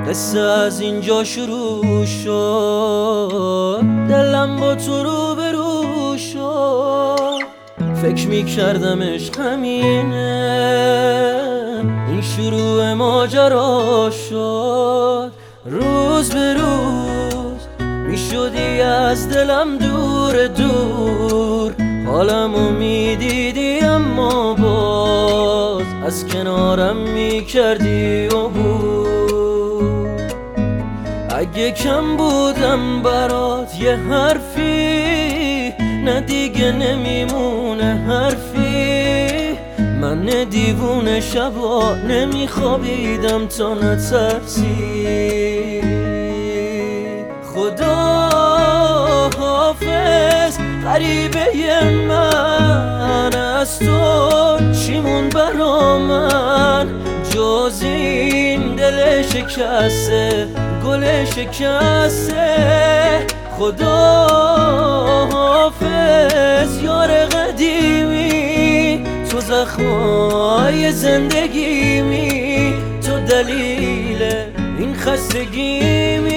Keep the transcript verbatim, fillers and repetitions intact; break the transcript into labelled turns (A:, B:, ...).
A: قصه از اینجا شروع شد، دلم با تو رو به رو شد. فکر میکردم عشق همینه، این شروع ماجرا شد. روز به روز میشدی از دلم دور دور، حالمو میدیدی اما باز از کنارم میکردی عبور. اگه کم بودم برات یه حرفی، نه دیگه نمیمونه حرفی. من دیوونه شبا نمیخوابیدم تا نترسی. خدا حافظ غریبه من، از تو چیمون برا من جز این دل شکسته گل شکسته. خدا حافظ یار قدیمی، تو زخمای زندگیمی، تو دلیل این خستگیمی.